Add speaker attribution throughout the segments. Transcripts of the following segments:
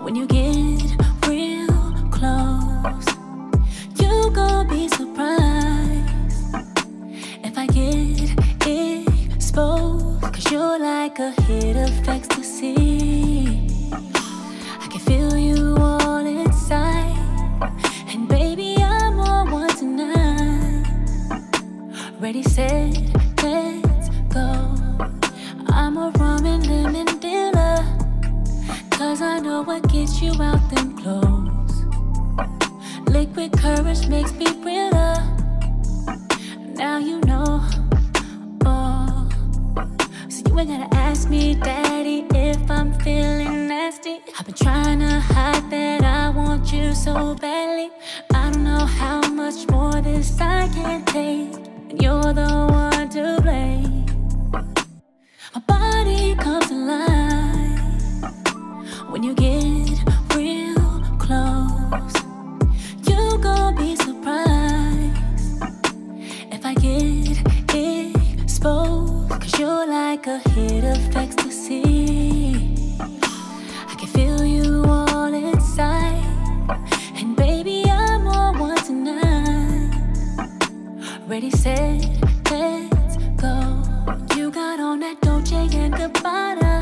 Speaker 1: When you get real close, you gon' be surprised if I get exposed. Cause you're like a hit of ecstasy. I can feel you all inside. And baby, I'm on one tonight. Ready, set, let's go. I'm a rum and lemon dealer, cause I know what gets you out them clothes. Liquid courage makes me realer. Now you know, oh. So you ain't gotta ask me, daddy, if I'm feeling nasty. I've been trying to hide that I want you so badly. I don't know how much more this I can take, and you're the one to blame. My body comes alive when you get real close. You gon' be surprised if I get exposed. Cause you're like a hit of ecstasy. I can feel you all inside. And baby, I'm on one tonight. Ready, set, let's go. You got on that Dolce and Gabbana.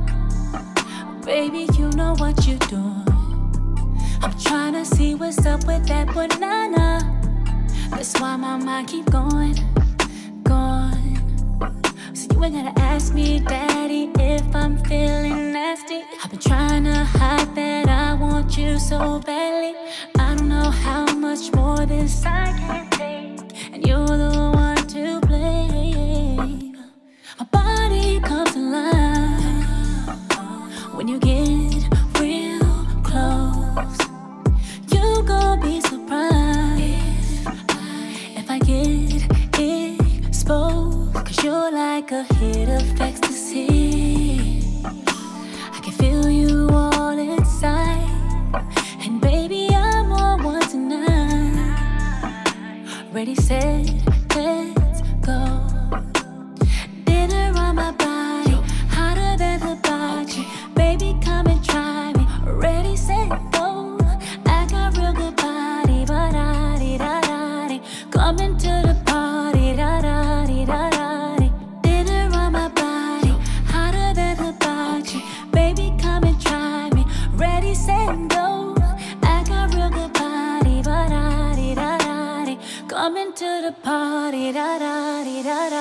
Speaker 1: Baby, you know what you're doing. I'm tryna see what's up with that banana. That's why my mind keep going, going. So you ain't gotta ask me, daddy, if I'm feeling nasty. I've been tryna hide that I want you so badly. I don't know how much more this I can take, and you're the one to blame. My body comes alive when you get real close. You gon' be surprised if I get exposed. Cause you're like a hit of ecstasy. I can feel you all inside. And baby, I'm on one tonight. Ready, set, let's go. Dinner on my body, hotter than hibachi. Baby, come and try me. Ready, set, go. I got real good body, but da-di-da-da-di. Coming to the party, da-da-di-da-da-di. Dinner on my body, hotter than hibachi. Baby, come and try me. Ready, set, go. I got real good body, but da-di-da-da-di. Coming to the party, da-da-di-da-da.